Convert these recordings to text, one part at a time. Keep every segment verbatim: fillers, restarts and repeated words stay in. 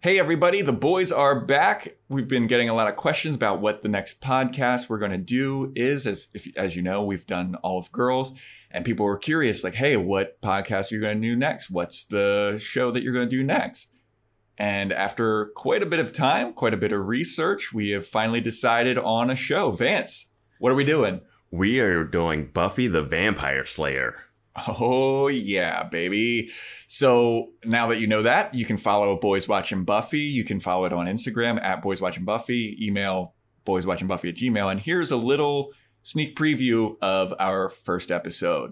Hey everybody, the boys are back. We've been getting a lot of questions about what the next podcast we're going to do is. As, if, as you know, we've done all of girls, and people were curious, like, hey, what podcast are you going to do next? What's the show that you're going to do next? And after quite a bit of time, quite a bit of research, we have finally decided on a show. Vance, what are we doing? We are doing Buffy the Vampire Slayer. Oh, yeah, baby. So now that you know that, you can follow Boys Watching Buffy. You can follow it on Instagram at Boys Watching Buffy. Email boyswatchingbuffy at gmail. And here's a little sneak preview of our first episode.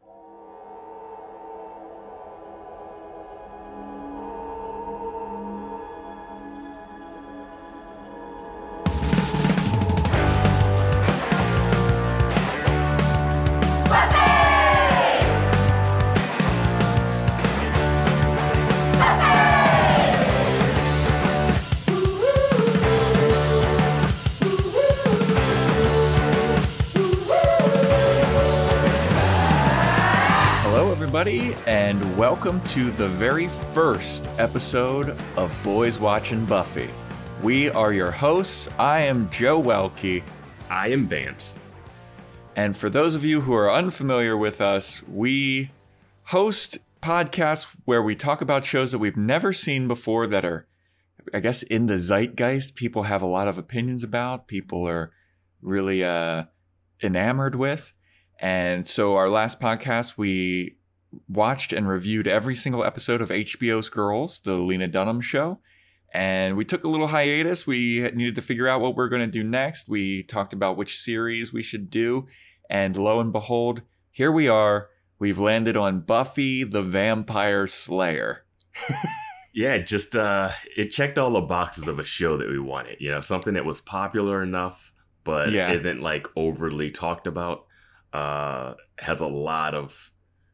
And welcome to the very first episode of Boys Watching Buffy. We are your hosts. I am Joe Welke. I am Vance. And for those of you who are unfamiliar with us, we host podcasts where we talk about shows that we've never seen before that are, I guess, in the zeitgeist. People have a lot of opinions about, people are really uh, enamored with. And so our last podcast, we watched and reviewed every single episode of H B O's Girls, the Lena Dunham show. And we took a little hiatus. We needed to figure out what we're going to do next. We talked about which series we should do. And lo and behold, here we are. We've landed on Buffy the Vampire Slayer. Yeah, just uh, it checked all the boxes of a show that we wanted. You know, something that was popular enough, but yeah. isn't like overly talked about. Uh, has a lot of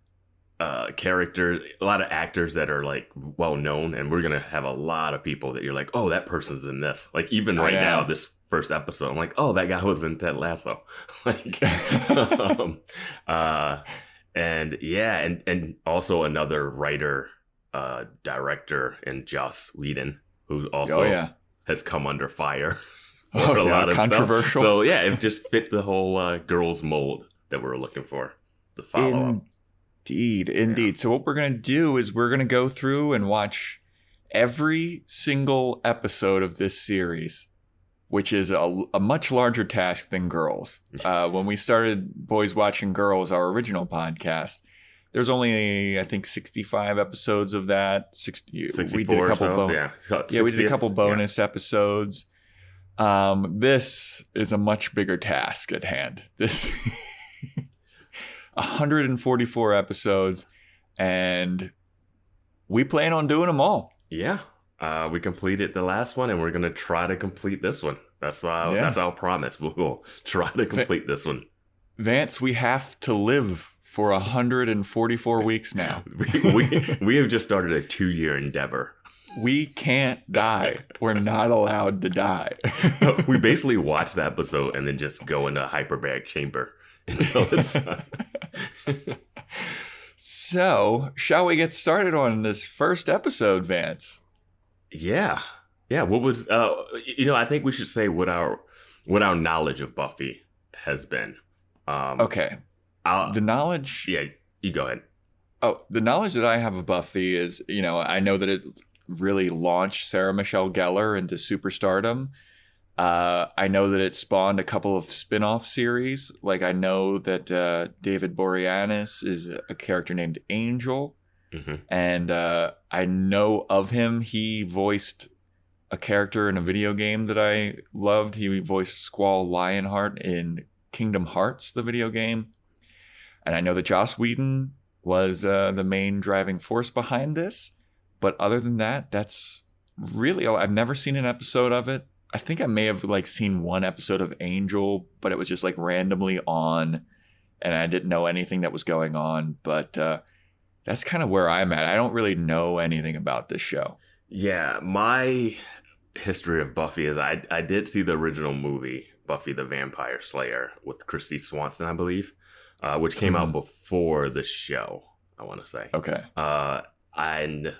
Uh, characters, a lot of actors that are like well known, and we're gonna have a lot of people that you're like, oh, that person's in this. Like even right now, this first episode, I'm like, oh, that guy was in Ted Lasso. like, um, uh, and yeah, and and also another writer, uh, director, and Joss Whedon, who also oh, yeah. has come under fire. Oh, a yeah, lot of controversial. Stuff. So yeah, it just fit the whole uh, girls mold that we're looking for to follow in- up. Indeed, indeed. Yeah. So what we're going to do is we're going to go through and watch every single episode of this series, which is a, a much larger task than Girls. Uh, when we started Boys Watching Girls, our original podcast, there's only, I think, sixty-five episodes of that. sixty, we did a couple so, bo- yeah. yeah, we did a couple bonus yeah. episodes. Um, this is a much bigger task at hand. This one hundred forty-four episodes, and we plan on doing them all. Yeah, uh, we completed the last one, and we're gonna try to complete this one. That's uh, yeah. that's our promise. We'll try to complete this one. Vance, we have to live for one hundred forty-four weeks now. we, we we have just started a two-year endeavor. We can't die. We're not allowed to die. We basically watch the episode and then just go into a hyperbaric chamber until it's done. So, shall we get started on this first episode, Vance? Yeah, yeah. What was uh, you know? I think we should say what our what our knowledge of Buffy has been. Um, okay, I'll, the knowledge. Yeah, you go ahead. Oh, the knowledge that I have of Buffy is, you know, I know that it really launched Sarah Michelle Gellar into superstardom. Uh, I know that it spawned a couple of spin-off series. Like I know that uh, David Boreanaz is a character named Angel. Mm-hmm. And uh, I know of him. He voiced a character in a video game that I loved. He voiced Squall Lionheart in Kingdom Hearts, the video game. And I know that Joss Whedon was uh, the main driving force behind this. But other than that, that's really all. I've never seen an episode of it. I think I may have like seen one episode of Angel, but it was just like randomly on and I didn't know anything that was going on. But uh, that's kind of where I'm at. I don't really know anything about this show. Yeah, my history of Buffy is I I did see the original movie, Buffy the Vampire Slayer, with Christy Swanson, I believe, uh, which came mm. out before the show, I want to say. Okay. Uh, and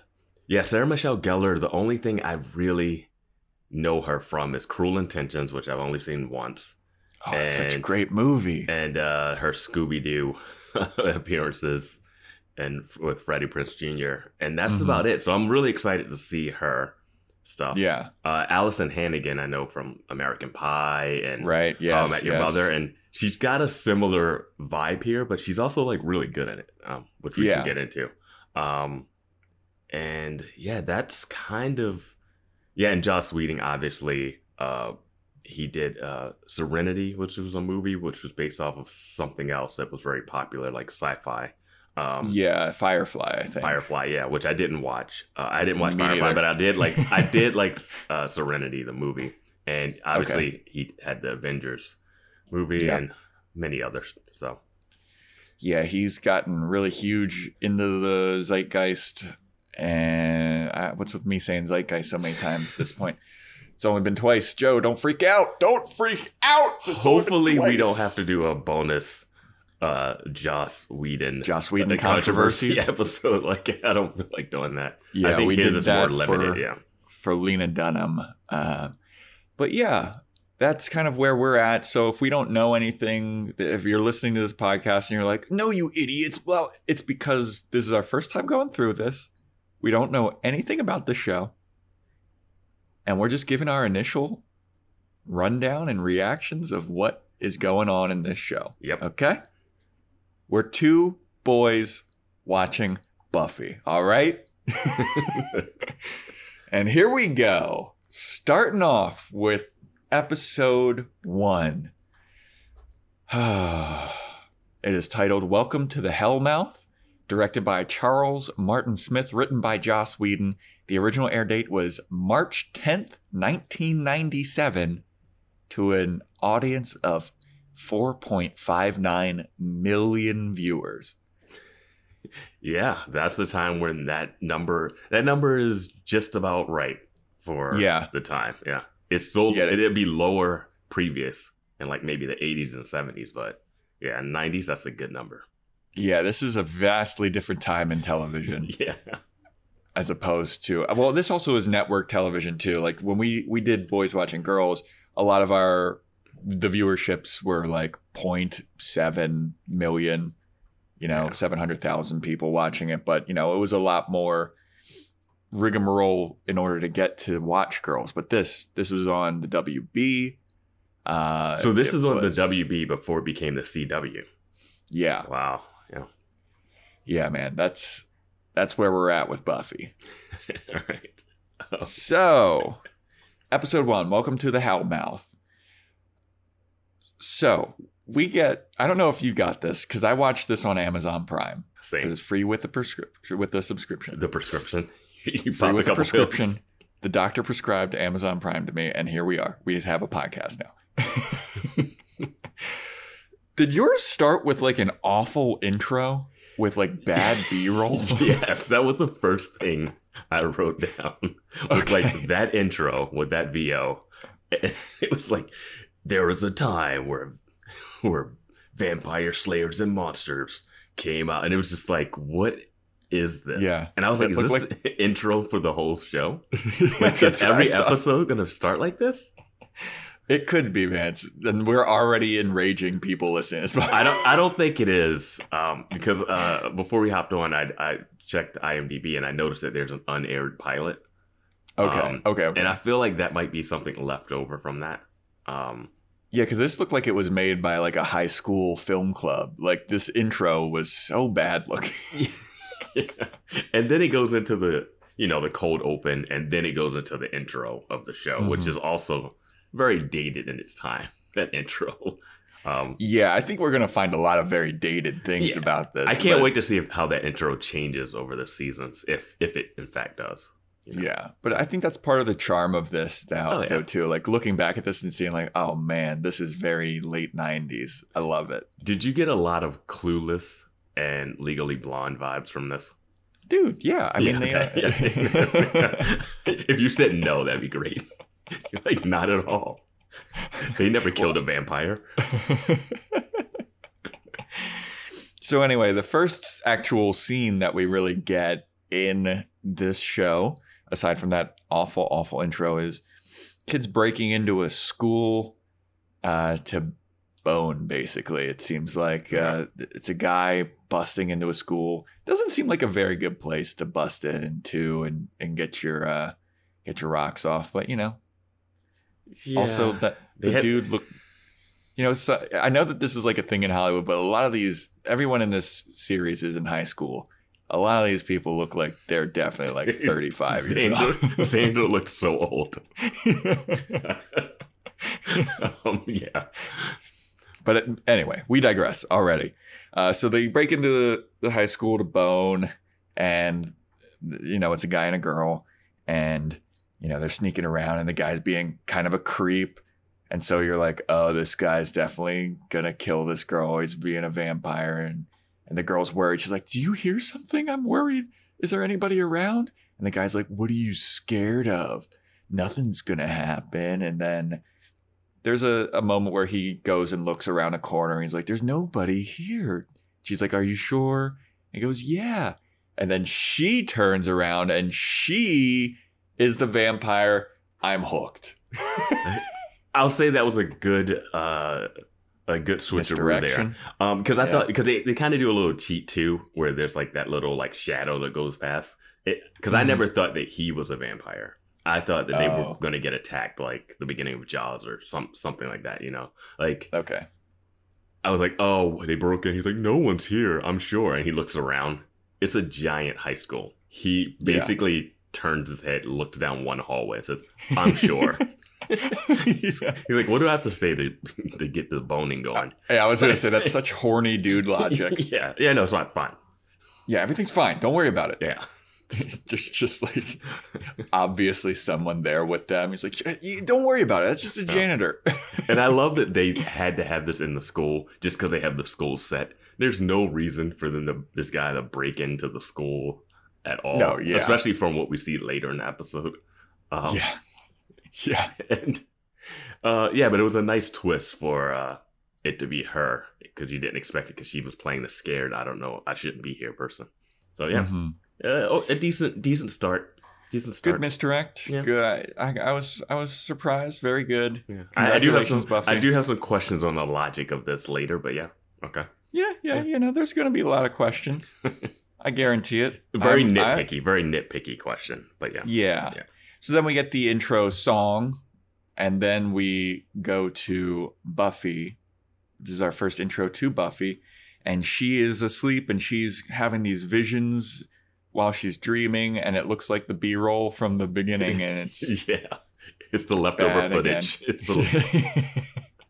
Yeah, Sarah Michelle Gellar, the only thing I really know her from is Cruel Intentions, which I've only seen once. Oh, it's such a great movie. And uh, her Scooby-Doo appearances and with Freddie Prinze Junior And that's mm-hmm. about it. So I'm really excited to see her stuff. Yeah. Uh, Allison Hannigan, I know from American Pie and right. Yes, um, At Your yes. Mother. And she's got a similar vibe here, but she's also like really good at it, um, which we yeah. can get into. Um, and yeah, that's kind of, yeah. And Joss Whedon, obviously, uh, he did uh, Serenity, which was a movie which was based off of something else that was very popular, like sci-fi. Um, yeah, Firefly, I think. Firefly, yeah, which I didn't watch. Uh, I didn't watch Me Firefly, neither. but I did like I did like uh, Serenity, the movie, and obviously okay. he had the Avengers movie yeah. and many others. So yeah, he's gotten really huge into the zeitgeist. And I, what's with me saying zeitgeist so many times at this point? It's only been twice. Joe, don't freak out. Don't freak out. It's Hopefully we don't have to do a bonus uh, Joss Whedon. Joss Whedon controversies episode. Like, I don't feel like doing that. Yeah, I think we his did is that more limited. for, yeah. for Lena Dunham. Uh, but yeah, that's kind of where we're at. So if we don't know anything, if you're listening to this podcast and you're like, no, you idiots. Well, it's because this is our first time going through this. We don't know anything about the show. And we're just giving our initial rundown and reactions of what is going on in this show. Yep. Okay? We're two boys watching Buffy. All right? And here we go. Starting off with episode one. It is titled Welcome to the Hellmouth. Directed by Charles Martin Smith, written by Joss Whedon. The original air date was March tenth, nineteen ninety-seven, to an audience of four point five nine million viewers. Yeah, that's the time when that number that number is just about right for yeah. the time. Yeah, it's sold. Yeah. It'd be lower previous in like maybe the eighties and seventies, but yeah, nineties. That's a good number. Yeah, this is a vastly different time in television. Yeah. As opposed to, well, this also is network television too. Like when we, we did Boys Watching Girls, a lot of our, the viewerships were like zero point seven million, you know, yeah. seven hundred thousand people watching it. But, you know, it was a lot more rigmarole in order to get to watch Girls. But this, this was on the W B. Uh, so this is on was, the W B before it became the C W. Yeah. Wow. Yeah. Yeah, man. That's that's where we're at with Buffy. All right. Oh. So, episode one, Welcome to the Hellmouth. So, we get, I don't know if you got this, because I watched this on Amazon Prime. Same. It's free with the prescription, with the subscription. The prescription. You free with the prescription. Pills. The doctor prescribed Amazon Prime to me, and here we are. We have a podcast now. Did yours start with like an awful intro with like bad B-roll? Yes, that was the first thing I wrote down. Was okay. Like that intro with that V O. It was like, there was a time where where vampire slayers and monsters came out, and it was just like, what is this? Yeah, and I was like, is this like the intro for the whole show? Like, is every episode gonna start like this? It could be, man. And we're already enraging people listening. I don't. I don't think it is, um, because uh, before we hopped on, I, I checked IMDb and I noticed that there's an unaired pilot. Okay. Um, okay. Okay. And I feel like that might be something left over from that. Um, yeah, because this looked like it was made by like a high school film club. Like this intro was so bad looking. Yeah. And then it goes into the, you know, the cold open, and then it goes into the intro of the show, mm-hmm. which is also very dated in its time, that intro. Um, yeah, I think we're going to find a lot of very dated things yeah, about this. I can't but, wait to see if, how that intro changes over the seasons, if if it in fact does. You know? Yeah, but I think that's part of the charm of this now, oh, yeah. though, too. Like looking back at this and seeing like, oh man, this is very late nineties. I love it. Did you get a lot of Clueless and Legally Blonde vibes from this? Dude, yeah. I mean, yeah, they are. Yeah. If you said no, that'd be great. Like, not at all. They never killed a vampire. So anyway, the first actual scene that we really get in this show, aside from that awful, awful intro, is kids breaking into a school uh, to bone, basically. It seems like uh, it's a guy busting into a school. Doesn't seem like a very good place to bust it into and, and get your uh, get your rocks off. But, you know, yeah, also that the had- dude looked... You know, so I know that this is like a thing in Hollywood, but a lot of these, everyone in this series is in high school. A lot of these people look like they're definitely like thirty-five years old. Xander looks so old. um, yeah. But it, anyway, we digress already. Uh, so they break into the, the high school to bone, and, you know, it's a guy and a girl, and, you know, they're sneaking around, and the guy's being kind of a creep. And so you're like, oh, this guy's definitely going to kill this girl. He's being a vampire. And, and the girl's worried. She's like, do you hear something? I'm worried. Is there anybody around? And the guy's like, what are you scared of? Nothing's going to happen. And then there's a, a moment where he goes and looks around a corner. And he's like, there's nobody here. She's like, are you sure? And he goes, yeah. And then she turns around and she is the vampire. I'm hooked. I'll say that was a good, uh, a good switcheroo there. Um, because I yeah. thought because they, they kind of do a little cheat too, where there's like that little like shadow that goes past it. Because mm-hmm. I never thought that he was a vampire. I thought that they oh. were going to get attacked like the beginning of Jaws or some something like that. You know, like okay. I was like, oh, they broke in. He's like, no one's here, I'm sure. And he looks around. It's a giant high school. He basically yeah. turns his head, looks down one hallway, and says, I'm sure. he's, yeah. he's like, what do I have to say to to get the boning going? Yeah, I was going to say, that's such horny dude logic. yeah, yeah, no, it's not fine. Yeah, everything's fine. Don't worry about it. Yeah. just, just like, obviously someone there with them. He's like, don't worry about it. That's just a janitor. And I love that they had to have this in the school just because they have the school set. There's no reason for them to, this guy to break into the school at all. No, yeah. Especially from what we see later in the episode. Um, yeah. Yeah. And uh, yeah, but it was a nice twist for uh, it to be her because you didn't expect it because she was playing the scared, I don't know, I shouldn't be here person. So yeah, mm-hmm. uh, oh, a decent, decent start. Decent start. Good misdirect. Yeah. Good. I, I was, I was surprised. Very good. Yeah. I, I do have some. Buffy. I do have some questions on the logic of this later, but yeah, okay. Yeah, yeah, yeah. You know, there's going to be a lot of questions. I guarantee it. Very I'm, nitpicky. I, very nitpicky question, but yeah. Yeah. Yeah. So then we get the intro song, and then we go to Buffy. This is our first intro to Buffy, and she is asleep, and she's having these visions while she's dreaming, and it looks like the B-roll from the beginning, and it's yeah, it's the it's leftover footage. Again. It's the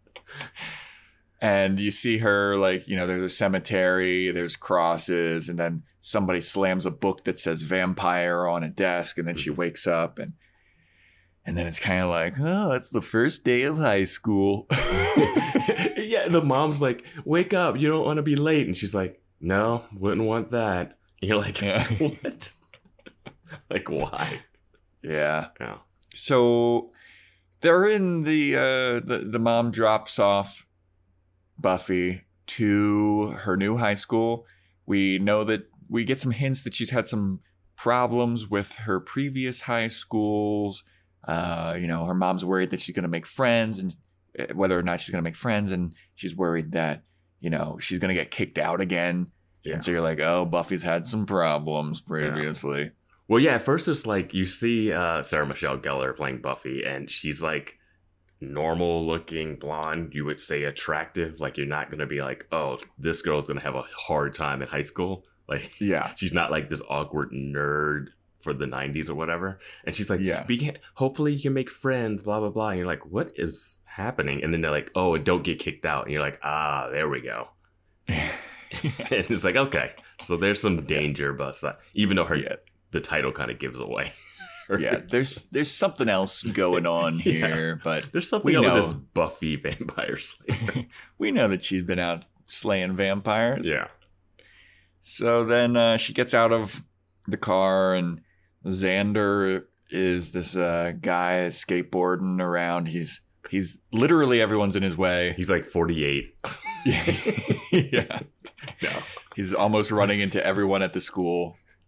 and you see her like, you know, there's a cemetery, there's crosses, and then somebody slams a book that says vampire on a desk, and then she wakes up, and and then it's kind of like, oh, it's the first day of high school. Yeah, the mom's like, wake up, you don't want to be late, and she's like, no, wouldn't want that. And you're like, yeah. What? Like, why? Yeah. Yeah. So they're in the uh, the the mom drops off Buffy to her new high school. We know that we get some hints that she's had some problems with her previous high schools. Uh, you know, her mom's worried that she's going to make friends, and whether or not she's going to make friends, and she's worried that, you know, she's going to get kicked out again. Yeah. And so you're like, oh, Buffy's had some problems previously. Yeah. Well, yeah, at first it's like you see uh, Sarah Michelle Gellar playing Buffy, and she's like normal looking blonde, you would say attractive. Like, you're not going to be like, oh, this girl's going to have a hard time in high school. Like, yeah, she's not like this awkward nerd for the nineties or whatever. And she's like, yeah, Be- hopefully you can make friends, blah, blah, blah. And you're like, what is happening? And then they're like, oh, don't get kicked out. And you're like, ah, there we go. And it's like, okay, so there's some danger, but uh, even though her yeah. the title kind of gives away. Yeah, there's there's something else going on here, yeah. but there's something else with this Buffy vampire slayer. We know that she's been out slaying vampires. Yeah. So then uh, she gets out of the car, and Xander is this uh, guy skateboarding around. He's he's literally everyone's in his way. He's like forty-eight. Yeah. No. He's almost running into everyone at the school.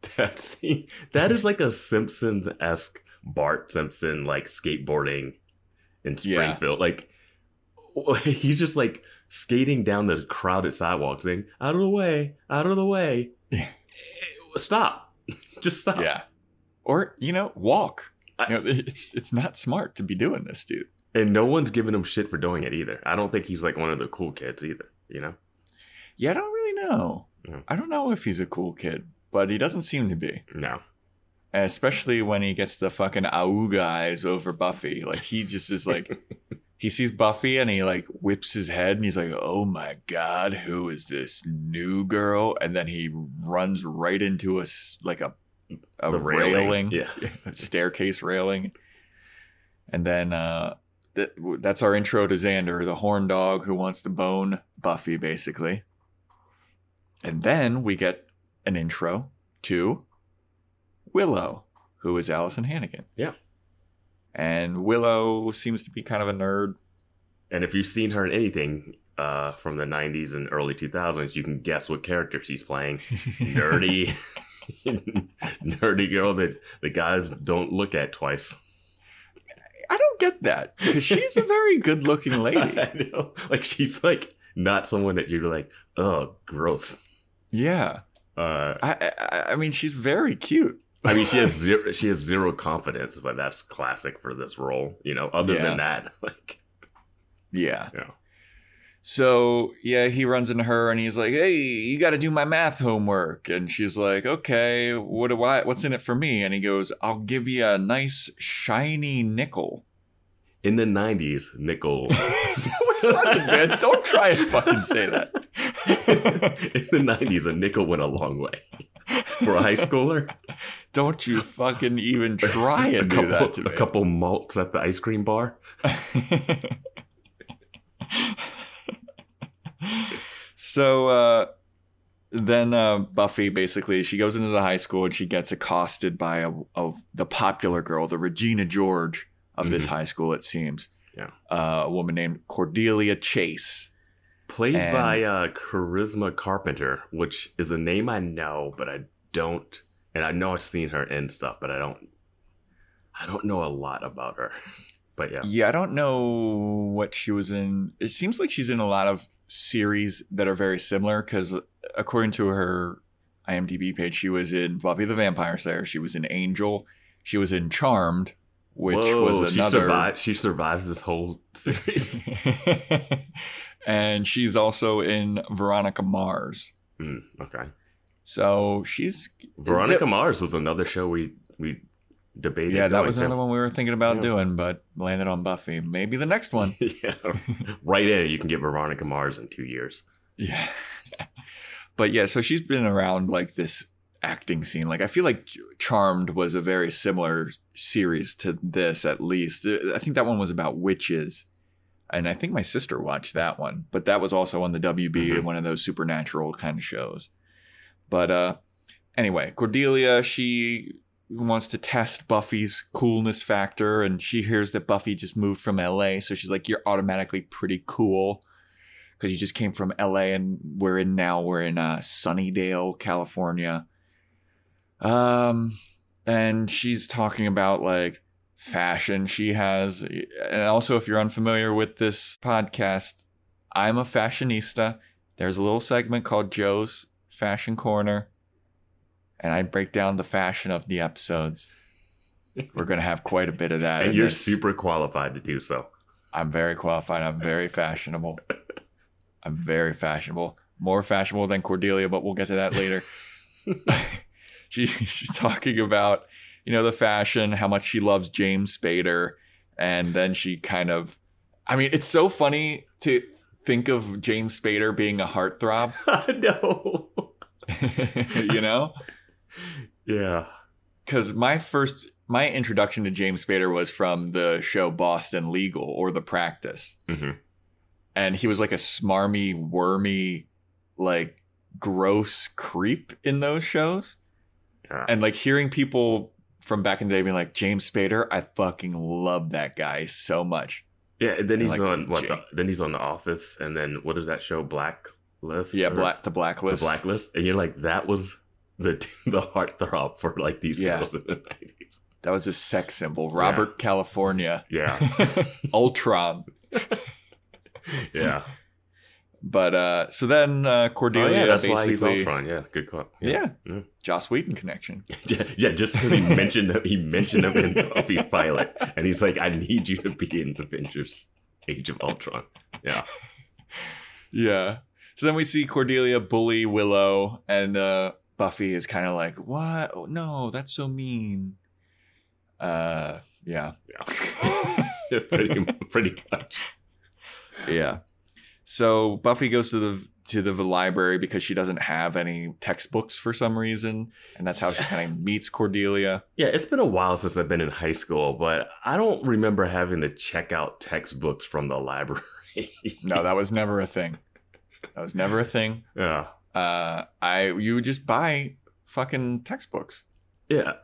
That scene, that is like a Simpsons-esque Bart Simpson like skateboarding in Springfield. Yeah. Like he's just like skating down the crowded sidewalk saying, out of the way, out of the way. Stop. Just stop. Yeah. Or, you know, walk. I, you know, it's it's not smart to be doing this, dude. And no one's giving him shit for doing it either. I don't think he's like one of the cool kids either, you know? Yeah, I don't really know. Yeah. I don't know if he's a cool kid, but he doesn't seem to be. No. And especially when he gets the fucking auga eyes over Buffy. Like, he just is like, he sees Buffy and he like whips his head and he's like, oh my God, who is this new girl? And then he runs right into a, like a, a the railing, railing yeah. a staircase railing. And then uh, th- that's our intro to Xander, the horn dog who wants to bone Buffy, basically. And then we get an intro to Willow, who is Allison Hannigan. Yeah. And Willow seems to be kind of a nerd. And if you've seen her in anything uh, from the nineties and early two thousands, you can guess what character she's playing. Nerdy. Nerdy girl that the guys don't look at twice. I don't get that, because she's a very good-looking lady. I know. Like, she's like not someone that you're like, oh, gross. Yeah. Uh, I, I I mean, she's very cute. I mean, she has zero, she has zero confidence, but that's classic for this role. You know, other yeah. than that, like, yeah. Yeah. So yeah, he runs into her and he's like, "Hey, you got to do my math homework." And she's like, "Okay, what do I? What's in it for me?" And he goes, "I'll give you a nice shiny nickel." In the nineties, nickel. Listen, Vince, don't try and fucking say that. In the nineties, a nickel went a long way. For a high schooler? Don't you fucking even try and couple, do that to me. A couple malts at the ice cream bar? So uh, then uh, Buffy, basically, she goes into the high school and she gets accosted by a, a, the popular girl, the Regina George of mm-hmm. this high school, it seems. Yeah, uh, a woman named Cordelia Chase. Played and, by uh, Charisma Carpenter, which is a name I know, but I don't, and I know I've seen her in stuff, but I don't, I don't know a lot about her. But yeah, yeah, I don't know what she was in. It seems like she's in a lot of series that are very similar, because according to her IMDb page, she was in Buffy the Vampire Slayer, she was in Angel, she was in Charmed, which Whoa, was another. She survived. She survives this whole series. And she's also in Veronica Mars. Mm, okay. So she's Veronica th- Mars was another show we we debated. Yeah, that was another to. one we were thinking about yeah. doing, but landed on Buffy. Maybe the next one. Yeah, right in it. You can get Veronica Mars in two years. Yeah. But yeah, so she's been around like this acting scene. Like, I feel like Charmed was a very similar series to this, at least. I think that one was about witches. And I think my sister watched that one. But that was also on the W B, mm-hmm. one of those supernatural kind of shows. But uh, anyway, Cordelia, she wants to test Buffy's coolness factor. And she hears that Buffy just moved from L A. So she's like, you're automatically pretty cool, because you just came from L A and we're in now, we're in uh, Sunnydale, California. Um, and she's talking about like fashion she has. And also, if you're unfamiliar with this podcast, I'm a fashionista. There's a little segment called Joe's Fashion Corner, and I break down the fashion of the episodes. We're going to have quite a bit of that. And you're this. super qualified to do so. I'm very qualified. I'm very fashionable. I'm very fashionable. More fashionable than Cordelia, but we'll get to that later. she, she's talking about, you know, the fashion, how much she loves James Spader. And then she kind of, I mean, it's so funny to think of James Spader being a heartthrob. No. You know? Yeah. Because my first, my introduction to James Spader was from the show Boston Legal, or The Practice. Mm-hmm. And he was like a smarmy, wormy, like gross creep in those shows. Yeah. And like hearing people from back in the day being like, James Spader, I fucking love that guy so much. Yeah, and then he's like, on what? The, then he's on The Office, and then what is that show? Blacklist. Yeah, black the Blacklist. The Blacklist, and you're like, that was the the heartthrob for like these yeah. girls in the nineties. That was a sex symbol. Robert yeah. California. Yeah. Ultron. Yeah. But uh, so then uh, Cordelia. Oh, yeah, that's basically, why he's Ultron. Yeah, good call. Yeah, yeah. yeah. Joss Whedon connection. yeah, yeah, just because he mentioned him, he mentioned him in Buffy pilot, and he's like, "I need you to be in Avengers: Age of Ultron." Yeah, yeah. So then we see Cordelia bully Willow, and uh, Buffy is kind of like, "What? Oh, no, that's so mean." Uh, yeah, yeah, pretty, pretty much. Yeah. So Buffy goes to the to the library because she doesn't have any textbooks for some reason, and that's how she kind of meets Cordelia. Yeah, it's been a while since I've been in high school, but I don't remember having to check out textbooks from the library. No, that was never a thing. That was never a thing. Yeah. Uh, I you would just buy fucking textbooks. Yeah.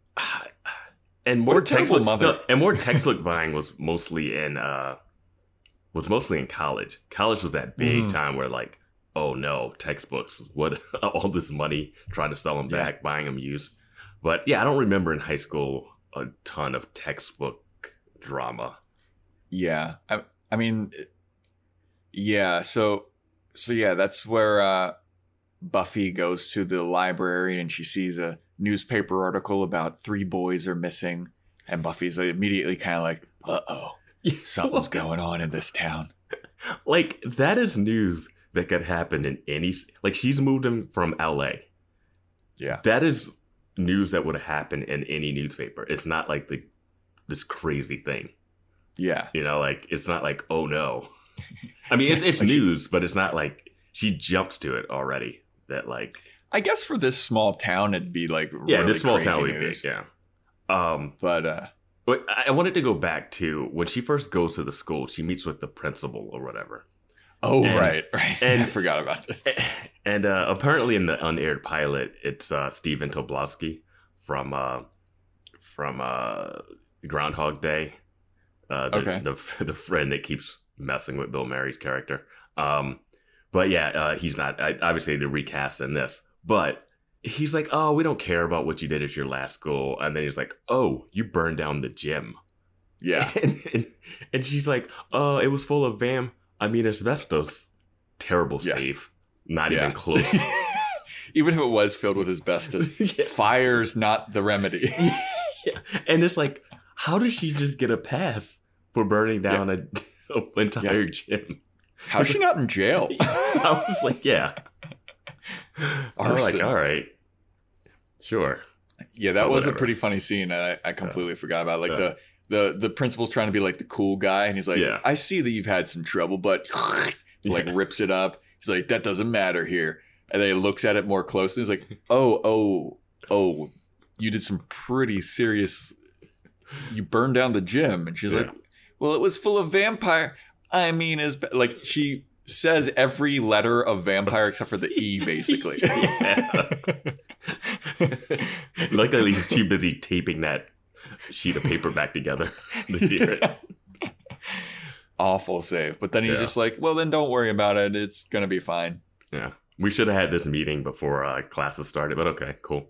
And more textbook mother. No, and more textbook buying was mostly in uh was mostly in college. College was that big mm. time where like, oh no, textbooks. What all this money trying to sell them yeah. back, buying them used. But yeah, I don't remember in high school a ton of textbook drama. Yeah. I I mean yeah, so so yeah, that's where uh Buffy goes to the library and she sees a newspaper article about three boys are missing, and Buffy's immediately kind of like, uh-oh. Something's going on in this town. Like, that is news that could happen in any... Like, she's moved him from L A. Yeah. That is news that would happen in any newspaper. It's not like the this crazy thing. Yeah. You know, like, it's not like, oh, no. I mean, it's, it's like news, she, but it's not like she jumps to it already. That, like... I guess for this small town, it'd be, like, yeah, really this small crazy town would be, news. yeah. Um, but, uh... But I wanted to go back to when she first goes to the school, she meets with the principal or whatever. Oh, and, right, right. And I forgot about this. And uh, apparently in the unaired pilot, it's uh, Stephen Tobolowsky from uh, from uh, Groundhog Day. Uh, the, okay. The, the friend that keeps messing with Bill Murray's character. Um, but yeah, uh, he's not, obviously the recast in this, but he's like, oh, we don't care about what you did at your last school. And then he's like, oh, you burned down the gym. Yeah. And, and, and she's like, oh, it was full of vam. I mean, asbestos. Terrible yeah. save. Not yeah. even close. Even if it was filled with asbestos, yeah. fire's not the remedy. Yeah. And it's like, how does she just get a pass for burning down yeah. a, a entire yeah. gym? How's she not in jail? I was like, yeah. I was like, all right, sure. Yeah, that was a pretty funny scene. I, I completely yeah. forgot about. Like yeah. the the the principal's trying to be like the cool guy, and he's like, yeah. I see that you've had some trouble, but like yeah. rips it up. He's like, that doesn't matter here. And then he looks at it more closely. He's like, oh, oh, oh, you did some pretty serious. You burned down the gym, and she's yeah. like, well, it was full of vampire. I mean, is like she. Says every letter of vampire except for the E, basically. Luckily, he's too busy taping that sheet of paper back together to hear it. Awful save. But then he's yeah. just like, well, then don't worry about it. It's going to be fine. Yeah. We should have had this meeting before uh, classes started, but okay, cool.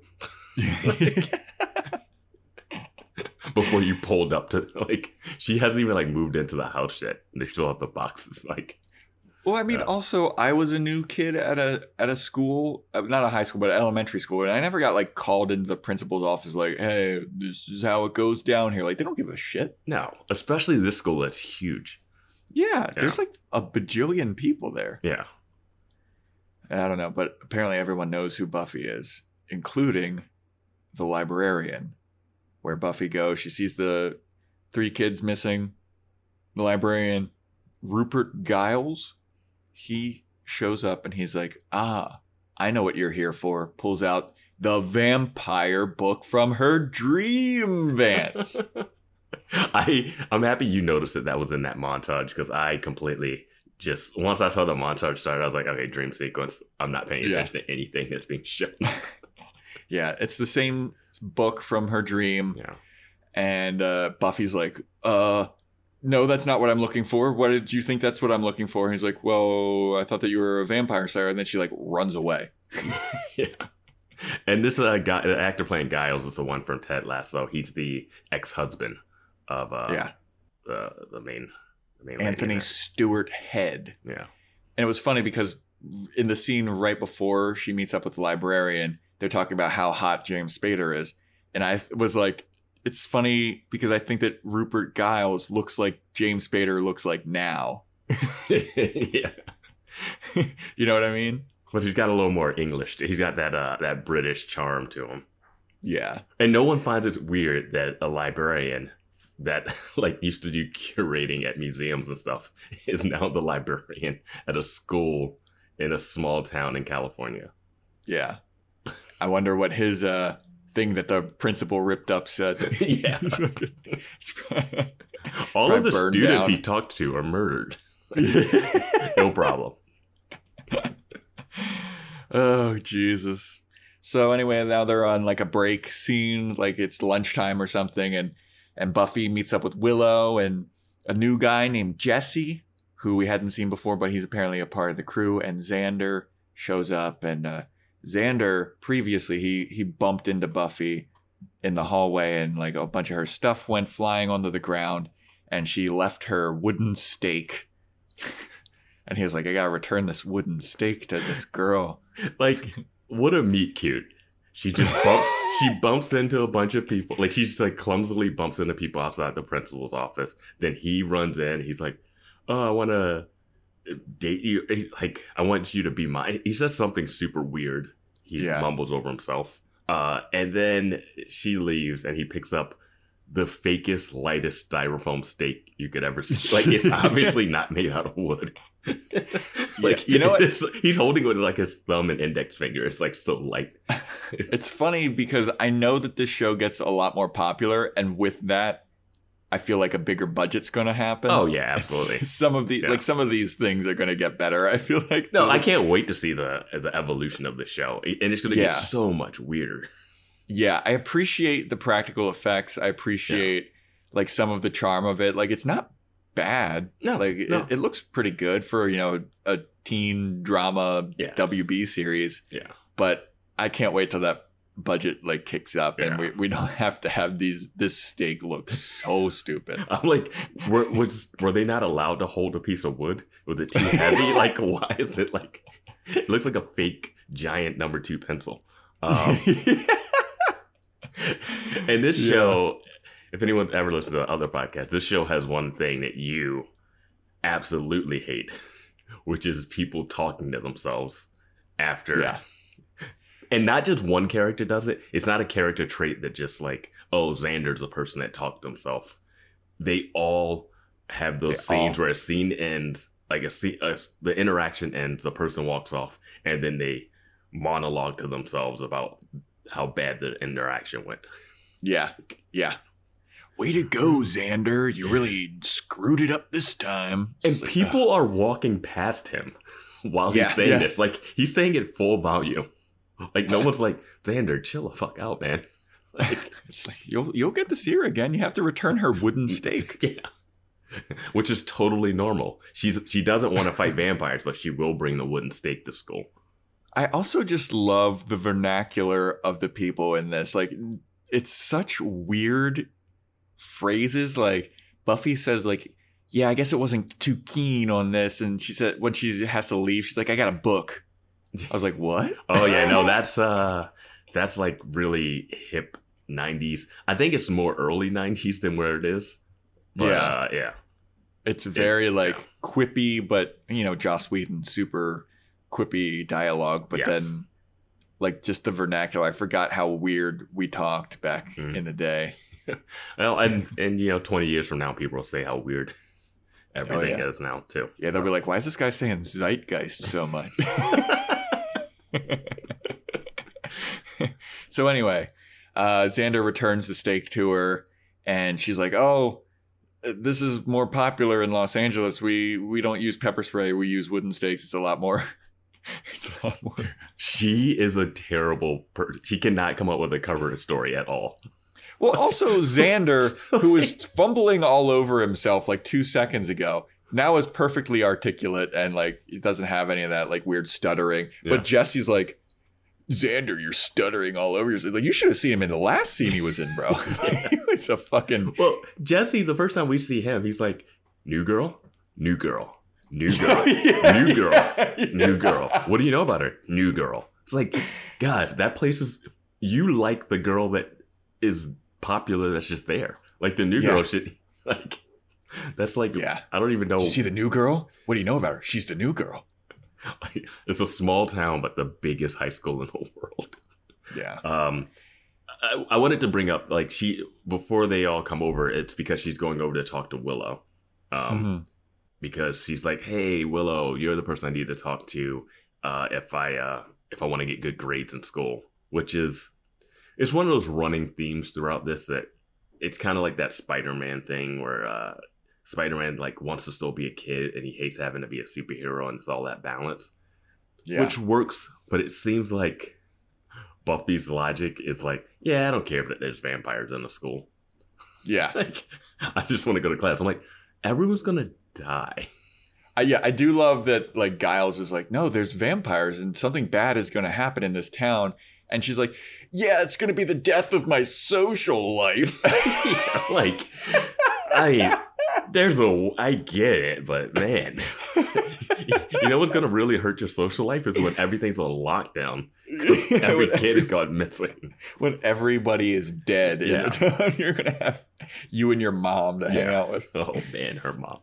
Before you pulled up to, like, she hasn't even, like, moved into the house yet. They still have the boxes, like... Well, I mean, yeah. also, I was a new kid at a at a school, not a high school, but an elementary school, and I never got, like, called into the principal's office like, hey, this is how it goes down here. Like, they don't give a shit. No, especially this school that's huge. Yeah, yeah. There's, like, a bajillion people there. Yeah. I don't know, but apparently everyone knows who Buffy is, including the librarian. Where Buffy goes, she sees the three kids missing. The librarian, Rupert Giles... He shows up and he's like, ah, I know what you're here for. Pulls out the vampire book from her dream, Vance. I, I'm happy you noticed that that was in that montage because I completely just, once I saw the montage started, I was like, okay, dream sequence. I'm not paying attention yeah. to anything that's being shown. Yeah, it's the same book from her dream. Yeah. And uh, Buffy's like, uh... no, that's not what I'm looking for. What did you think that's what I'm looking for? And he's like, well, I thought that you were a vampire, Sarah. And then she like runs away. Yeah. And this uh, guy, the actor playing Giles is the one from Ted Lasso. He's the ex-husband of uh, yeah. the the main, the main Anthony Stewart Head. Yeah. And it was funny because in the scene right before she meets up with the librarian, they're talking about how hot James Spader is. And I was like, it's funny because I think that Rupert Giles looks like James Spader looks like now. Yeah. You know what I mean? But he's got a little more English. He's got that uh, that British charm to him. Yeah. And no one finds it weird that a librarian that like used to do curating at museums and stuff is now the librarian at a school in a small town in California. Yeah. I wonder what his uh, thing that the principal ripped up said. Yeah. All of the students down. He talked to are murdered. No problem. Oh, Jesus. So anyway, now they're on like a break scene, like it's lunchtime or something, and and Buffy meets up with Willow and a new guy named Jesse, who we hadn't seen before, but he's apparently a part of the crew, and Xander shows up, and uh, Xander, previously, he he bumped into Buffy in the hallway, and like a bunch of her stuff went flying onto the ground, and she left her wooden stake. And he was like, I gotta return this wooden stake to this girl. Like, what a meet cute. She just bumps, she bumps into a bunch of people. Like, she just like clumsily bumps into people outside the principal's office. Then he runs in. He's like, oh, I want to date you. Like, I want you to be mine. He says something super weird. He yeah. mumbles over himself. Uh, and then she leaves and he picks up the fakest, lightest styrofoam steak you could ever see. Like, it's obviously not made out of wood. Like, yeah, you know what? He's holding it with like his thumb and index finger. It's like so light. It's funny because I know that this show gets a lot more popular, and with that, I feel like a bigger budget's going to happen. Oh yeah, absolutely. Some of the yeah. like some of these things are going to get better. I feel like no, I can't wait to see the the evolution of the show, and it's going to yeah. get so much weirder. Yeah, I appreciate the practical effects. I appreciate yeah. like some of the charm of it. Like, it's not bad. No, like no. It, it looks pretty good for, you know, a teen drama yeah. W B series. Yeah, but I can't wait till that budget like kicks up yeah. and we, we don't have to have these. This steak looks so stupid. I'm like, were was were they not allowed to hold a piece of wood? Was it too heavy? Like, why is it like? It looks like a fake giant number two pencil. Um, and this yeah. show, if anyone ever listens to other podcasts, this show has one thing that you absolutely hate, which is people talking to themselves after. Yeah. And not just one character does it. It's not a character trait that just like, oh, Xander's a person that talked to himself. They all have those they scenes all... where a scene ends, like a scene, uh, the interaction ends, the person walks off, and then they monologue to themselves about how bad the interaction went. Yeah. Yeah. Way to go, Xander. You really screwed it up this time. And like, people uh, are walking past him while yeah, he's saying yeah. this. Like, he's saying it full volume. Like, no one's like, Xander, chill the fuck out, man. Like, it's like, you'll you'll get to see her again. You have to return her wooden stake. Yeah. Which is totally normal. She's She doesn't want to fight vampires, but she will bring the wooden stake to school. I also just love the vernacular of the people in this. Like, it's such weird phrases. Like, Buffy says, like, yeah, I guess it wasn't too keen on this. And she said, when she has to leave, she's like, I got a book. I was like, what? Oh, yeah, no, that's, uh, that's like really hip nineties. I think it's more early nineties than where it is. But, yeah. Uh, yeah. It's very, it's, like, yeah. quippy, but, you know, Joss Whedon, super quippy dialogue, but yes. then like just the vernacular. I forgot how weird we talked back mm. in the day. Well, and and you know, twenty years from now, people will say how weird everything oh, yeah. is now too. Yeah, they'll so. be like, "Why is this guy saying zeitgeist so much?" So anyway, uh, Xander returns the steak to her, and she's like, "Oh, this is more popular in Los Angeles. We we don't use pepper spray. We use wooden stakes. It's a lot more." It's a lot more. She is a terrible person. She cannot come up with a cover story at all. Well, also Xander, who was fumbling all over himself like two seconds ago, now is perfectly articulate and like he doesn't have any of that like weird stuttering. Yeah. But Jesse's like, Xander, you're stuttering all over yourself. Like, you should have seen him in the last scene he was in, bro. He was a fucking... Well, Jesse, the first time we see him, he's like, new girl, new girl, new girl, yeah, new girl, yeah, yeah. new girl. What do you know about her? New girl. It's like, God, that place is... You like the girl that is popular that's just there. Like, the new yeah. girl shit, like... That's like, yeah. I don't even know. Did you see the new girl? What do you know about her? She's the new girl. Like, it's a small town, but the biggest high school in the world. Yeah. Um, I, I wanted to bring up, like, she, before they all come over, it's because she's going over to talk to Willow. Um, mm-hmm. Because she's like, hey, Willow, you're the person I need to talk to uh, if I, uh, if I want to get good grades in school. Which is, it's one of those running themes throughout this that it's kind of like that Spider-Man thing where, uh, Spider-Man like wants to still be a kid and he hates having to be a superhero and it's all that balance, yeah. which works. But it seems like Buffy's logic is like, yeah, I don't care if there's vampires in the school. Yeah, like I just want to go to class. I'm like, everyone's gonna die. I, yeah, I do love that. Like Giles is like, no, there's vampires and something bad is going to happen in this town. And she's like, yeah, it's going to be the death of my social life. Yeah, like, I. There's a, I get it, but man, you know what's going to really hurt your social life is when everything's on lockdown. Every kid every, has gone missing. When everybody is dead yeah. in the town, you're going to have you and your mom to yeah. hang out with. Oh man, her mom.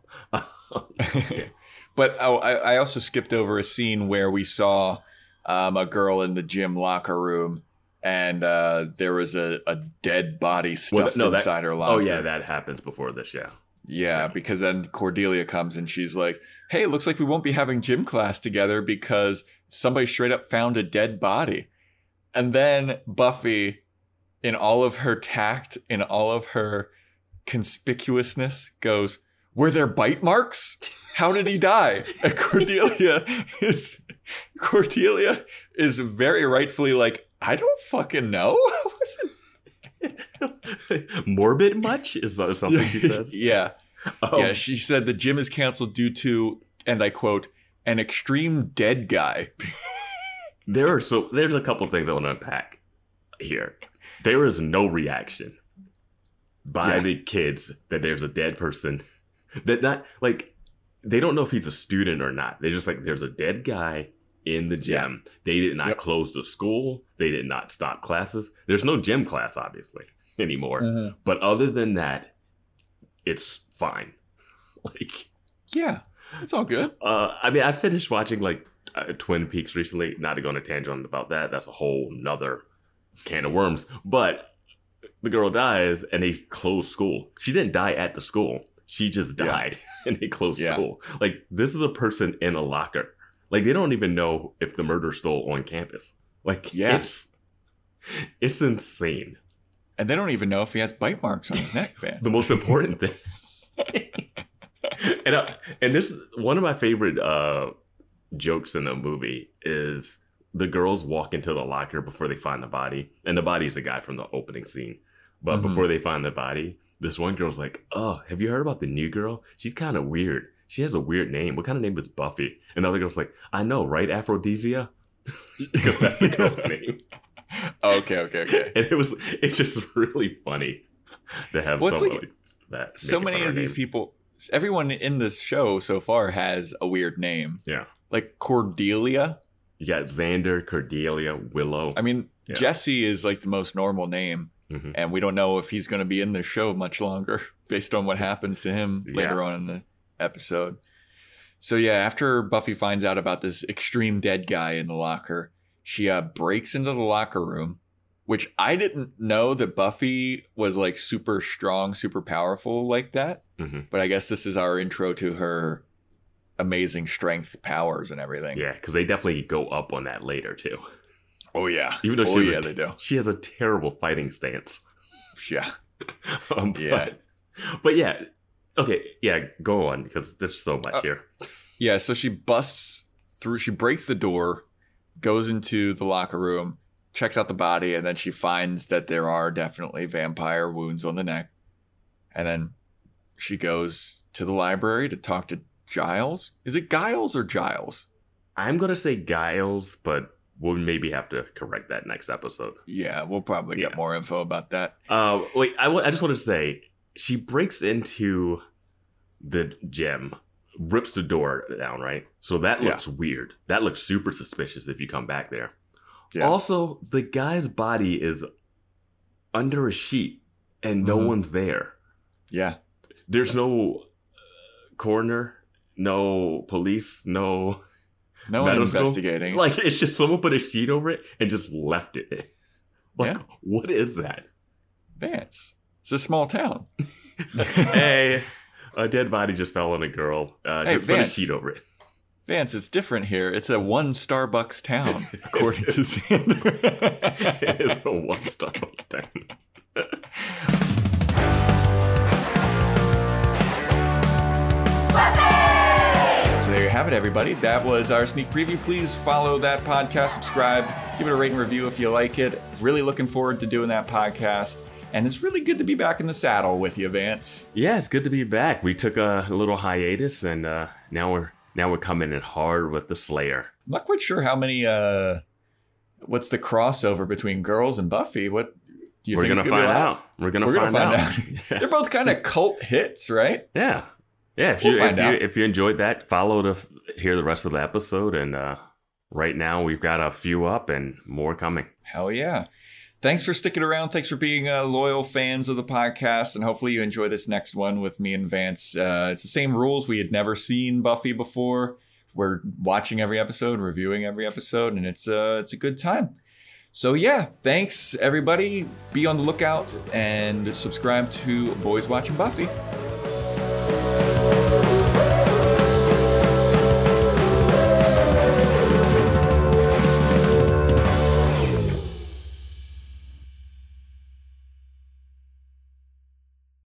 Yeah. But oh, I, I also skipped over a scene where we saw um, a girl in the gym locker room. And uh, there was a, a dead body stuffed well, no, inside that, her locker. Oh yeah, that happens before this, yeah. Yeah, because then Cordelia comes and she's like, hey, it looks like we won't be having gym class together because somebody straight up found a dead body. And then Buffy, in all of her tact, in all of her conspicuousness, goes, were there bite marks? How did he die? And Cordelia is Cordelia is very rightfully like, I don't fucking know. I wasn't morbid much is that something she says? Yeah. Um, yeah, she said the gym is canceled due to, and I quote, an extreme dead guy. There are so there's a couple of things I want to unpack here. There is no reaction by yeah. the kids that there's a dead person. That not like they don't know if he's a student or not. They're just like, there's a dead guy in the gym. Yeah. They did not yep. close the school. They did not stop classes. There's no gym class, obviously, anymore. Mm-hmm. But other than that, it's fine. Like, yeah, it's all good. Uh, I mean, I finished watching like uh, Twin Peaks recently. Not to go on a tangent about that. That's a whole nother can of worms. But the girl dies and they close school. She didn't die at the school. She just died yeah. and they closed yeah. school. Like, this is a person in a locker. Like, they don't even know if the murder's still on campus. Like, yeah. it's, it's insane. And they don't even know if he has bite marks on his neck, Vance. The most important thing. and uh, and this, one of my favorite uh, jokes in the movie is the girls walk into the locker before they find the body. And the body is the guy from the opening scene. But mm-hmm. before they find the body, this one girl's like, oh, have you heard about the new girl? She's kind of weird. She has a weird name. What kind of name is Buffy? And the other girl's like, I know, right? Aphrodisia? Because that's the girl's name. Okay, okay, okay. And it was, it's just really funny to have well, somebody like, that. So many of these name. people, everyone in this show so far has a weird name. Yeah. Like Cordelia. You got Xander, Cordelia, Willow. I mean, yeah. Jesse is like the most normal name. Mm-hmm. And we don't know if he's going to be in the show much longer based on what happens to him yeah. later on in the episode. So yeah, after Buffy finds out about this extreme dead guy in the locker, she uh, breaks into the locker room, which I didn't know that Buffy was like super strong, super powerful like that. Mm-hmm. But I guess this is our intro to her amazing strength, powers, and everything. Yeah, because they definitely go up on that later too. Oh yeah, even though oh, she yeah, a, they do. She has a terrible fighting stance. Yeah, um, but, yeah, but yeah. Okay, yeah, go on, because there's so much uh, here. Yeah, so she busts through, she breaks the door, goes into the locker room, checks out the body, and then she finds that there are definitely vampire wounds on the neck. And then she goes to the library to talk to Giles. Is it Giles or Giles? I'm going to say Giles, but we'll maybe have to correct that next episode. Yeah, we'll probably get yeah. more info about that. Uh, wait, I, w- I just want to say, she breaks into the gym, rips the door down, right? So that looks yeah. weird. That looks super suspicious if you come back there. Yeah. Also, the guy's body is under a sheet and no mm-hmm. one's there. Yeah. There's no coroner, no police, no... No one investigating. Like, it's just someone put a sheet over it and just left it. Like, yeah. what is that? Vance. It's a small town. Hey, a dead body just fell on a girl. Uh, hey, just Vance. Put a sheet over it. Vance, it's different here. It's a one Starbucks town, according to Xander. It is a one Starbucks town. So there you have it, everybody. That was our sneak preview. Please follow that podcast, subscribe, give it a rate and review if you like it. Really looking forward to doing that podcast. And it's really good to be back in the saddle with you, Vance. Yeah, it's good to be back. We took a little hiatus, and uh, now we're now we're coming in hard with the Slayer. I'm not quite sure how many. Uh, what's the crossover between Girls and Buffy? What do you we're think? Gonna find out. We're gonna we're find gonna find out. out. They're both kind of cult hits, right? Yeah. Yeah, if you we'll if you if you enjoyed that, follow to hear the rest of the episode. And uh, right now we've got a few up and more coming. Hell yeah! Thanks for sticking around. Thanks for being uh, loyal fans of the podcast, and hopefully you enjoy this next one with me and Vance. Uh, it's the same rules. We had never seen Buffy before. We're watching every episode, reviewing every episode, and it's uh, it's a good time. So yeah, thanks everybody. Be on the lookout and subscribe to Boys Watching Buffy.